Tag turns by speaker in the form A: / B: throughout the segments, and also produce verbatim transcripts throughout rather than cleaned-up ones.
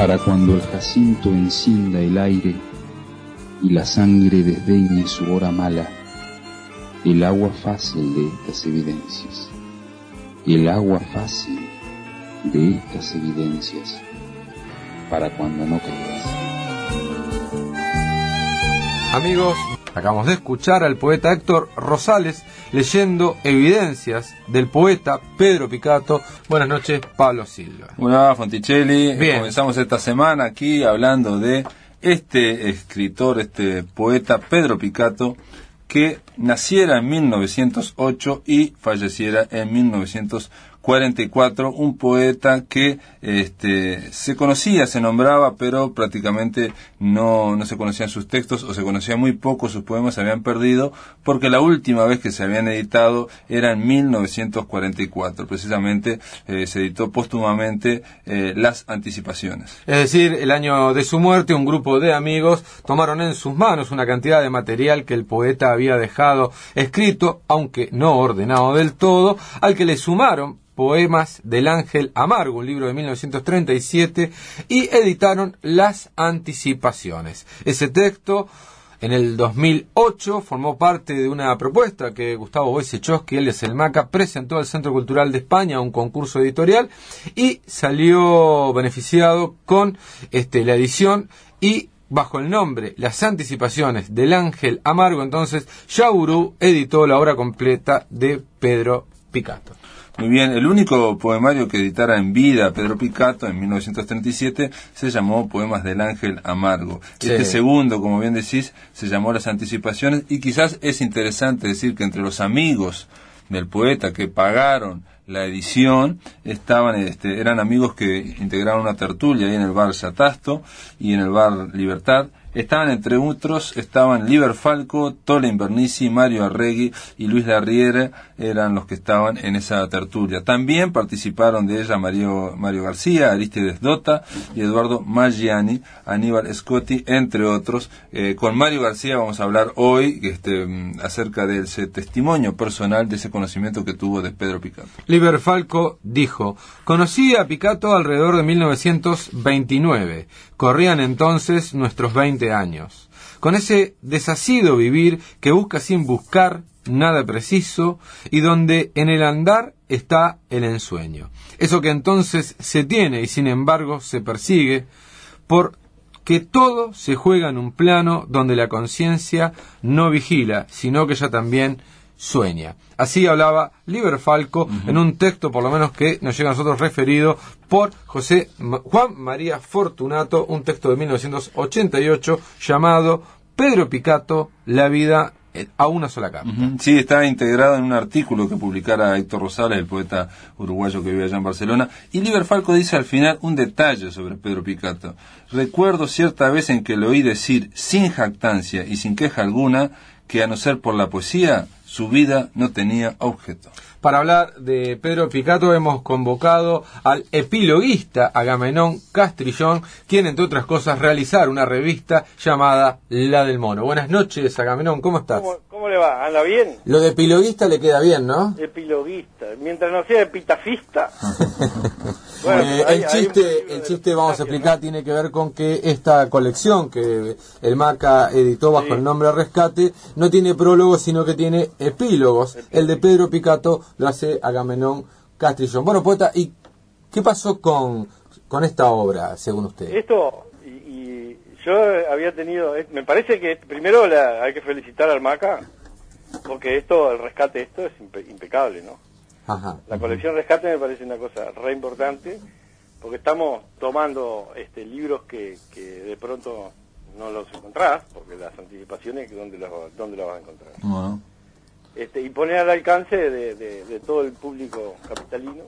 A: para cuando el jacinto encienda el aire y la sangre desdeñe su hora mala, el agua fácil de estas evidencias, el agua fácil de estas evidencias, para cuando no creas.
B: Amigos, acabamos de escuchar al poeta Héctor Rosales leyendo Evidencias del poeta Pedro Picato. Buenas noches, Pablo Silva.
C: Hola, Fonticelli.
B: Bien.
C: Comenzamos esta semana aquí hablando de este escritor, este poeta Pedro Picato, que naciera en mil novecientos ocho y falleciera en mil novecientos cuarenta y cuatro, un poeta que este, se conocía, se nombraba, pero prácticamente no, no se conocían sus textos, o se conocía muy poco, sus poemas se habían perdido, porque la última vez que se habían editado era en mil novecientos cuarenta y cuatro, precisamente eh, se editó póstumamente eh, Las Anticipaciones.
B: Es decir, el año de su muerte, un grupo de amigos tomaron en sus manos una cantidad de material que el poeta había dejado escrito, aunque no ordenado del todo, al que le sumaron Poemas del Ángel Amargo, un libro de mil novecientos treinta y siete, y editaron Las Anticipaciones. Ese texto, en el dos mil ocho, formó parte de una propuesta que Gustavo Wojciechowski, alias El Maca, presentó al Centro Cultural de España a un concurso editorial y salió beneficiado con este, la edición y bajo el nombre Las Anticipaciones del Ángel Amargo. Entonces, Yaurú editó la obra completa de Pedro Picato.
C: Muy bien, el único poemario que editara en vida Pedro Picato en mil novecientos treinta y siete se llamó Poemas del Ángel Amargo. Sí. Este segundo, como bien decís, se llamó Las Anticipaciones, y quizás es interesante decir que entre los amigos del poeta que pagaron la edición estaban este, eran amigos que integraron una tertulia ahí en el bar Satasto y en el bar Libertad. Estaban, entre otros, estaban Liber Falco, Tole Invernici, Mario Arregui y Luis Larriere, eran los que estaban en esa tertulia. También participaron de ella Mario, Mario García, Aristides Dota y Eduardo Maggiani, Aníbal Scotti, entre otros. Eh, con Mario García vamos a hablar hoy este, acerca de ese testimonio personal, de ese conocimiento que tuvo de Pedro Picato.
B: Liber Falco dijo: conocí a Picato alrededor de mil novecientos veintinueve. Corrían entonces nuestros veinte años. Con ese desasido vivir que busca sin buscar nada preciso y donde en el andar está el ensueño. Eso que entonces se tiene y sin embargo se persigue, porque todo se juega en un plano donde la conciencia no vigila, sino que ella también sueña. Así hablaba Liber Falco, uh-huh, en un texto, por lo menos que nos llega a nosotros, referido por José Juan María Fortunato, un texto de mil novecientos ochenta y ocho llamado Pedro Picato, la vida a una sola carta.
C: Uh-huh. Sí, está integrado en un artículo que publicara Héctor Rosales, el poeta uruguayo que vive allá en Barcelona, y Liber Falco dice al final un detalle sobre Pedro Picato. Recuerdo cierta vez en que le oí decir, sin jactancia y sin queja alguna, que a no ser por la poesía, su vida no tenía objeto.
B: Para hablar de Pedro Picato hemos convocado al epiloguista Agamenón Castrillón, quien, entre otras cosas, realizar una revista llamada La del Mono. Buenas noches, Agamenón, ¿cómo estás?
D: ¿Cómo, cómo le va? ¿Anda bien?
B: Lo de epiloguista le queda bien, ¿no?
D: Epiloguista, mientras no sea epitafista.
B: Bueno, eh, el chiste, el chiste vamos a explicar, tiene que ver con que esta colección que el Maca editó bajo sí. el nombre Rescate no tiene prólogos, sino que tiene epílogos. Epílogo. El de Pedro Picato lo hace Agamenón Castrillón. Bueno, poeta, ¿y qué pasó con, con esta obra, según usted?
D: Esto, y, y yo había tenido, me parece que primero la, hay que felicitar al Maca, porque esto, el Rescate, esto es impe, impecable, ¿no?
B: Ajá.
D: La colección Rescate me parece una cosa re importante, porque estamos tomando este libros que, que de pronto no los encontrás, porque las anticipaciones, ¿dónde las, dónde las vas a encontrar?
C: Bueno.
D: Este, y poner al alcance de, de, de todo el público capitalino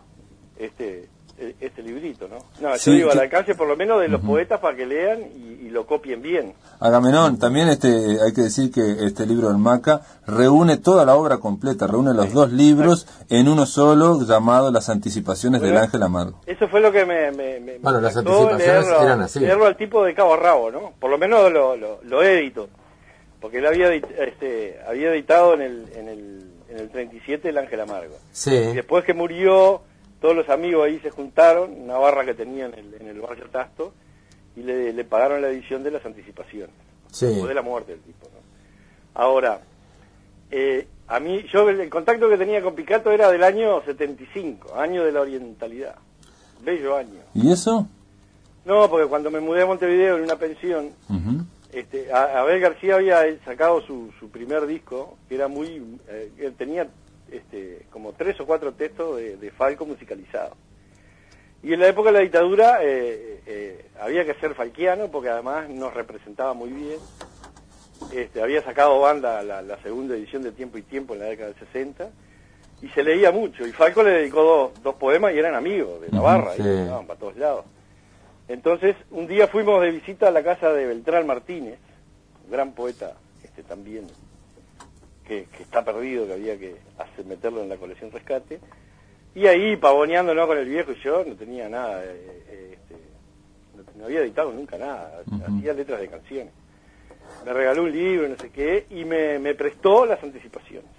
D: este este librito, ¿no? No,
C: sí,
D: yo digo,
C: que...
D: al alcance por lo menos de los uh-huh. poetas para que lean y, y lo copien bien.
C: Agamenón, también este hay que decir que este libro del Maca reúne toda la obra completa, reúne los sí. dos libros en uno solo, llamado Las Anticipaciones bueno, del Ángel Amargo.
D: Eso fue lo que me... me, me
B: bueno, me las anticipaciones leerlo, eran así.
D: Leerlo al tipo de cabo a rabo, ¿no? Por lo menos lo, lo, lo edito, porque él había, este, había editado en el, en, el, en el treinta y siete El Ángel Amargo.
B: Sí.
D: Y después que murió... todos los amigos ahí se juntaron, una barra que tenían en el, en el barrio Tasto, y le, le pagaron la edición de las anticipaciones.
B: Sí.
D: Después de la muerte del tipo, ¿no? Ahora, eh, a mí, yo el, el contacto que tenía con Picato era del año setenta y cinco, año de la orientalidad. Bello año.
C: ¿Y eso?
D: No, porque cuando me mudé a Montevideo en una pensión,
C: Uh-huh.
D: este, a- Abel García había sacado su, su primer disco, que era muy, eh, que tenía este, como tres o cuatro textos de, de Falco musicalizados. Y en la época de la dictadura eh, eh, había que ser falquiano, porque además nos representaba muy bien. Este, había sacado banda la, la segunda edición de Tiempo y Tiempo en la década del sesenta, y se leía mucho, y Falco le dedicó dos, dos poemas y eran amigos de la barra,
B: Sí.
D: y estaban para todos lados. Entonces, un día fuimos de visita a la casa de Beltrán Martínez, un gran poeta este también, que, que está perdido, que había que hacer, meterlo en la colección Rescate, y ahí pavoneándonos con el viejo, y yo no tenía nada, eh, eh, este, no, no había editado nunca nada,
C: Uh-huh.
D: hacía letras de canciones. Me regaló un libro, no sé qué, y me, me prestó las anticipaciones.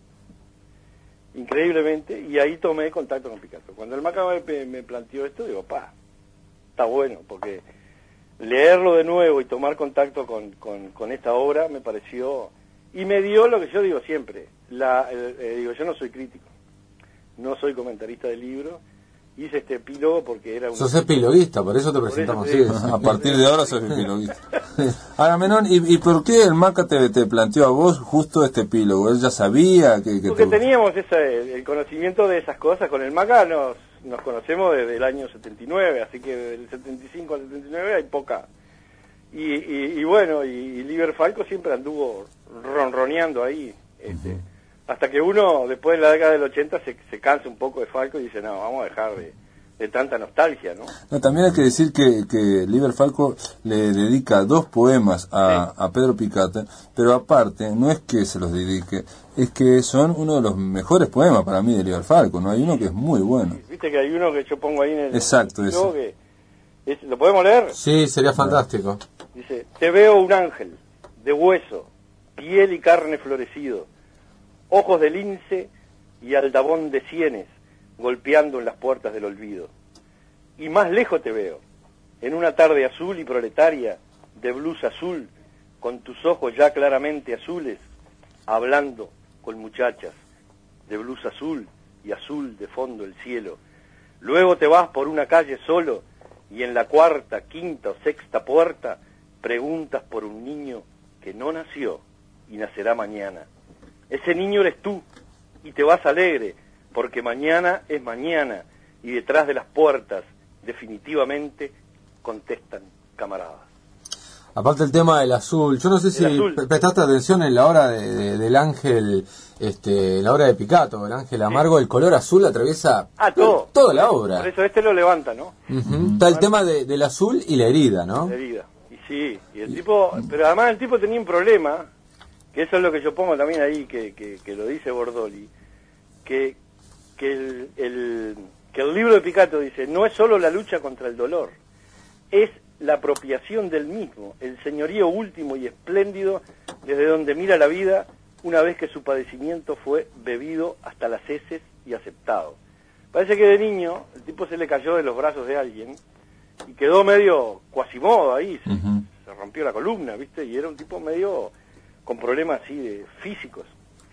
D: Increíblemente, y ahí tomé contacto con Picato. Cuando el Maca me, me planteó esto, digo, pa, está bueno, porque leerlo de nuevo y tomar contacto con, con, con esta obra me pareció, y me dio lo que yo digo siempre, la, el, eh, digo, yo no soy crítico, no soy comentarista de libros, hice este epílogo porque era un...
B: Sos epiloguista, por eso te
D: Por eso
B: presentamos
D: te digo.
B: así.
C: A partir de ahora sos epiloguista. Ahora, Menón, ¿y, ¿y por qué el Maca te, te planteó a vos justo este epílogo? ¿Él ya sabía que, que
D: Porque
C: te...
D: teníamos ese, el conocimiento de esas cosas, con el Maca nos, nos conocemos desde el año setenta y nueve, así que del setenta y cinco al setenta y nueve hay poca... Y, y, y bueno, y, y Liber Falco siempre anduvo ronroneando ahí, este, uh-huh. hasta que uno, después de la década del ochenta, se, se cansa un poco de Falco y dice, no, vamos a dejar de, de tanta nostalgia, ¿no?
C: No, también hay que decir que, que Liber Falco le dedica dos poemas a,
D: sí.
C: a Pedro Picato, pero aparte, no es que se los dedique, es que son uno de los mejores poemas para mí de Liber Falco, ¿no? Hay uno que es muy bueno.
D: Viste que hay uno que yo pongo ahí en el...
C: Exacto,
D: en el
C: eso.
D: que es, ¿lo podemos leer?
B: Sí, sería fantástico.
D: Dice, te veo un ángel, de hueso, piel y carne florecido, ojos de lince y aldabón de sienes, golpeando en las puertas del olvido. Y más lejos te veo, en una tarde azul y proletaria, de blusa azul, con tus ojos ya claramente azules, hablando con muchachas, de blusa azul y azul de fondo el cielo. Luego te vas por una calle solo, y en la cuarta, quinta o sexta puerta, preguntas por un niño que no nació y nacerá mañana. Ese niño eres tú, y te vas alegre, porque mañana es mañana, y detrás de las puertas, definitivamente, contestan camaradas.
B: Aparte el tema del azul, yo no sé si
D: azul.
B: prestaste atención en la obra de, de, del ángel, este, la obra de Picato, el ángel amargo, el color azul atraviesa
D: ah, todo.
B: toda la obra.
D: Por eso este lo levanta, ¿no?
B: Uh-huh. Está el tema de, del azul y la herida, ¿no?
D: La herida. Y sí, y el tipo, pero además el tipo tenía un problema, que eso es lo que yo pongo también ahí, que, que, que lo dice Bordoli, que, que el, el, que el libro de Picato dice, no es solo la lucha contra el dolor, es la apropiación del mismo, el señorío último y espléndido desde donde mira la vida una vez que su padecimiento fue bebido hasta las heces y aceptado. Parece que de niño el tipo se le cayó de los brazos de alguien y quedó medio cuasimodo ahí, se,
C: Uh-huh.
D: se rompió la columna, ¿viste? Y era un tipo medio con problemas así de físicos.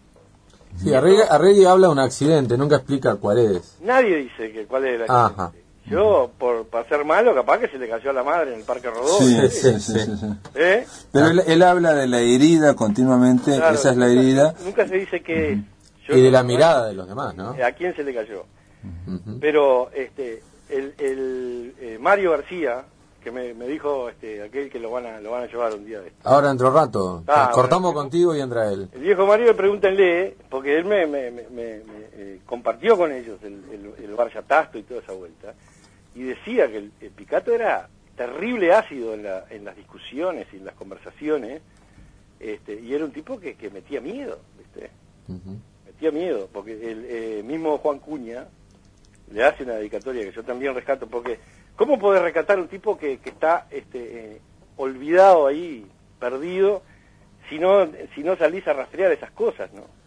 B: Sí, Arregui, Arregui habla de un accidente, nunca explica cuál es.
D: Nadie dice que cuál es el accidente.
B: Ajá.
D: Yo, por para ser malo, capaz que se le cayó a la madre en el Parque Rodó.
C: Sí,
D: ¿eh?
C: sí, sí, sí, sí.
D: ¿Eh?
C: Pero él, él habla de la herida continuamente,
D: Claro,
C: esa es la
D: nunca-
C: herida.
D: Nunca se dice qué es. Yo
B: Y de
D: no-
B: la mirada de los demás, ¿no?
D: ¿A quién se le cayó?
B: Uh-huh.
D: Pero este el, el eh, Mario García, que me, me dijo este aquel que lo van a lo van a llevar un día de esto.
B: Ahora dentro de rato,
D: Ah,
B: cortamos
D: bueno.
B: contigo y entra él.
D: El viejo Mario, pregúntenle, porque él me, me, me, me, me, eh, compartió con ellos el, el, el bar Yatasto y toda esa vuelta, y decía que el, el Picato era terrible ácido en, la, en las discusiones y en las conversaciones, este, y era un tipo que, que metía miedo, ¿viste?
B: Uh-huh.
D: Metía miedo, porque el eh, mismo Juan Cuña le hace una dedicatoria que yo también rescato, porque ¿cómo podés rescatar un tipo que, que está este, eh, olvidado ahí, perdido, si no, si no salís a rastrear esas cosas, ¿no?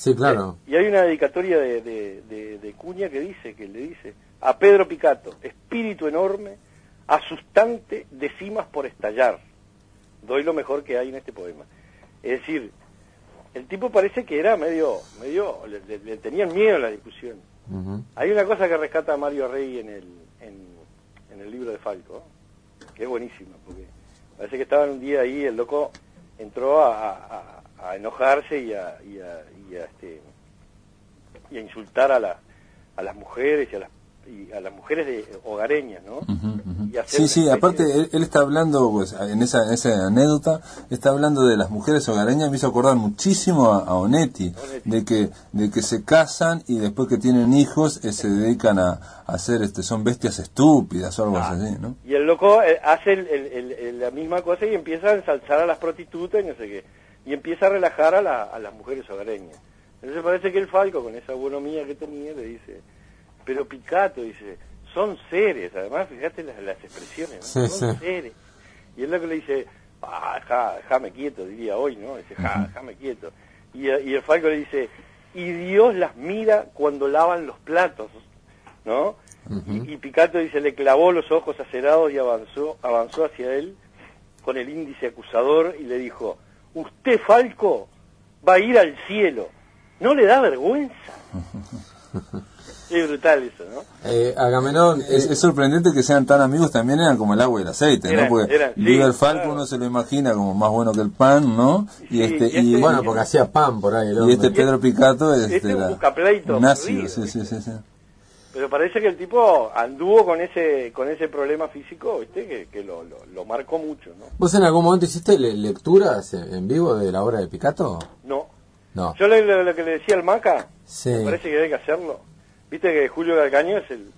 B: Sí, claro.
D: Y hay una dedicatoria de, de, de, de Cuña que dice, que le dice, a Pedro Picato, espíritu enorme, asustante de cimas por estallar. Doy lo mejor que hay en este poema. Es decir, el tipo parece que era medio, medio, le, le, le tenían miedo a la discusión. Uh-huh. Hay una cosa que rescata Mario Rey en el, en, en el libro de Falco, que es buenísima, porque parece que estaban un día ahí, el loco entró a, a, a enojarse y a, y a, y a, este, y a insultar a, la, a las mujeres y a las, y a las mujeres de, hogareñas, ¿no?
C: Uh-huh, uh-huh. Y sí, sí, aparte de... él, él está hablando, pues, en esa, en esa anécdota, está hablando de las mujeres hogareñas, me hizo acordar muchísimo a, a Onetti, Onetti, de que de que se casan y después que tienen hijos eh, se dedican a, a hacer, este, son bestias estúpidas o algo ah, así, ¿no?
D: Y el loco eh, hace el, el, el, el, la misma cosa y empieza a ensalzar a las prostitutas y no sé qué, y empieza a relajar a, la, a las mujeres hogareñas. Entonces parece que el Falco, con esa bonomía que tenía, le dice, pero Picato, dice, son seres, además, fíjate las, las expresiones, ¿no? Sí, son sí. seres. Y es lo que le dice, ah, ja, jame quieto, diría hoy, ¿no? Dice, ja, jame quieto. Y, y el Falco le dice, y Dios las mira cuando lavan los platos, ¿no? Uh-huh. y, y Picato dice, le clavó los ojos acerados y avanzó, avanzó hacia él con el índice acusador y le dijo, usted, Falco, va a ir al cielo, ¿no le da vergüenza? Es brutal eso, ¿no?
B: Eh, Agamenón,
C: es, es sorprendente que sean tan amigos, también eran como el agua y el aceite, eran, ¿no? Porque eran, sí, el Falco claro. Uno se lo imagina como más bueno que el pan, ¿no? Y sí, este, y, este, y bueno, porque hacía pan por ahí el hombre. Y este Pedro Picato es
D: este, este un buscapleito,
C: un ácido, sí, sí, sí, sí.
D: Pero parece que el tipo anduvo con ese con ese problema físico, ¿viste? Que, que lo, lo, lo marcó mucho, ¿no?
B: ¿Vos en algún momento hiciste le- lecturas en vivo de la obra de Picato?
D: No.
B: No.
D: Yo le, lo, lo que le decía al Maca,
B: sí.
D: Me parece que hay que hacerlo. Viste que Julio Calcaño es el...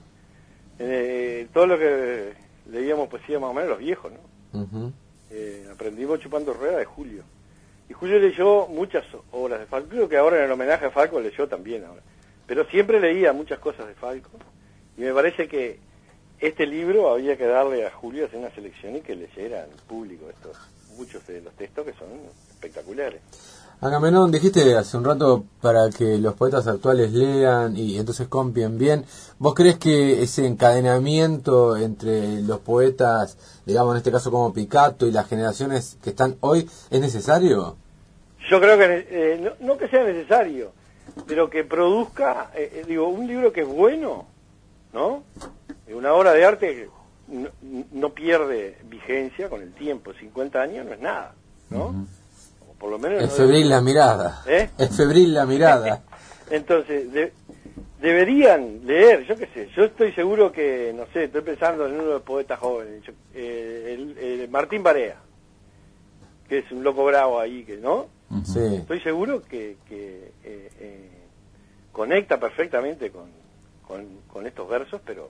D: Eh, todo lo que leíamos poesía más o menos los viejos, ¿no? Uh-huh. Eh, aprendimos chupando ruedas de Julio. Y Julio leyó muchas obras de Falco. Creo que ahora en el homenaje a Falco leyó también ahora. Pero siempre leía muchas cosas de Falco. Y me parece que este libro había que darle a Julio, hacer una selección y que leyera en público estos muchos de los textos que son espectaculares.
B: Agamenón, dijiste hace un rato para que los poetas actuales lean y entonces compien bien. ¿Vos crees que ese encadenamiento entre los poetas, digamos en este caso como Picato, y las generaciones que están hoy, es necesario?
D: Yo creo que, eh, no, no que sea necesario, pero que produzca, eh, digo, un libro que es bueno, ¿no? Una obra de arte no, no pierde vigencia con el tiempo, cincuenta años no es nada, ¿no? Uh-huh. Por lo menos
B: es no febril la mirada.
D: ¿Eh?
B: Es febril la mirada.
D: Entonces, de, deberían leer, yo qué sé, yo estoy seguro que, no sé, estoy pensando en uno de los poetas jóvenes, yo, eh, el, el Martín Barea, que es un loco bravo ahí, que ¿no?
B: Sí.
D: Estoy seguro que, que eh, eh, conecta perfectamente con, con, con estos versos, pero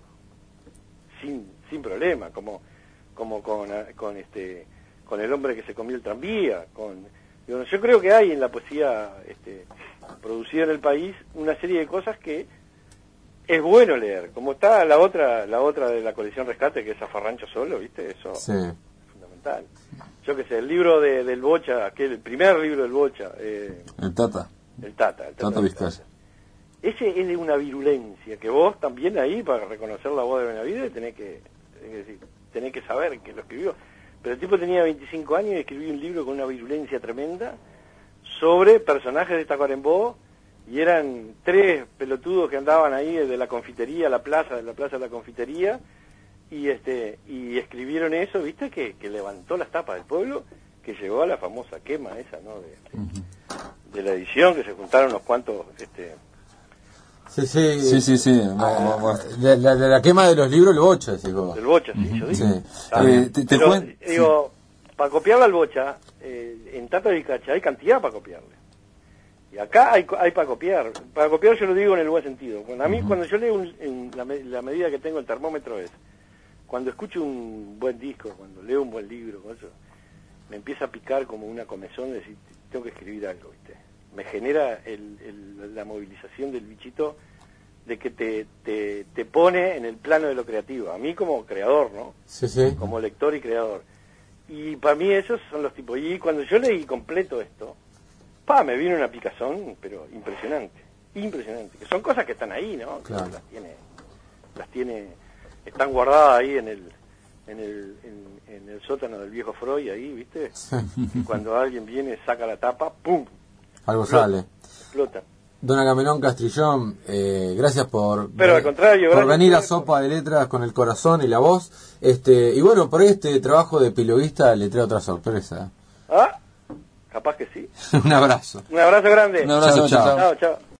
D: sin sin problema, como como con, con este con el hombre que se comió el tranvía, con digo, yo creo que hay en la poesía este, producida en el país una serie de cosas que es bueno leer, como está la otra la otra de la colección Rescate, que es Zafarrancho Solo, ¿viste? Eso
B: sí.
D: Es fundamental. Yo qué sé, el libro de, del Bocha, aquel, el primer libro del Bocha. Eh,
C: el Tata.
D: El Tata. El Tata,
C: Tata Vizcaya.
D: Ese es de una virulencia, que vos también ahí, para reconocer la voz de Benavides, tenés que, tenés que, decir, tenés que saber que lo escribió. Pero el tipo tenía veinticinco años y escribió un libro con una virulencia tremenda sobre personajes de Tacuarembó, y eran tres pelotudos que andaban ahí de la confitería a la plaza, de la plaza de la confitería, y este y escribieron eso, ¿viste? Que, que levantó las tapas del pueblo, que llegó a la famosa quema esa, ¿no? De, de, uh-huh. de la edición, que se juntaron unos cuantos... este
B: Sí, sí,
C: sí, sí, sí.
B: Ah, de, la, de la quema de los libros, el Bocha, digo.
D: Del Bocha, sí, uh-huh. Yo digo. Sí.
C: Eh, te, te
D: Pero,
C: cuen...
D: digo, sí. Para copiarle al Bocha, eh, en Tata Vizcaya hay cantidad para copiarle. Y acá hay, hay para copiar. Para copiar yo lo digo en el buen sentido. Cuando, a mí, uh-huh. cuando yo leo, un, en la, la medida que tengo el termómetro es, cuando escucho un buen disco, cuando leo un buen libro, eso, me empieza a picar como una comezón de decir, tengo que escribir algo, ¿viste? Me genera el, el, la movilización del bichito de que te, te, te pone en el plano de lo creativo. A mí como creador, ¿no?
B: Sí, sí.
D: Como lector y creador. Y para mí esos son los tipos. Y cuando yo leí completo esto, pa, me vino una picazón, pero impresionante, impresionante, que son cosas que están ahí, ¿no?
B: Claro.
D: Las tiene, las tiene, están guardadas ahí en el, en el, en, en el sótano del viejo Freud, ahí, ¿viste? Y cuando alguien viene, saca la tapa, ¡pum!
B: Algo
D: explota,
B: sale.
D: Explota.
B: Don Agamenón Castrillón, eh, gracias por,
D: Pero al contrario,
B: por
D: gracias
B: venir a
D: por-
B: Sopa de Letras con el corazón y la voz. Este, y bueno, por este trabajo de piloguista le trae otra sorpresa.
D: ¿Ah? Capaz que sí.
B: Un abrazo.
D: Un abrazo grande.
C: Un abrazo,
B: Chau, chau.
C: chao.
D: Chao, chao.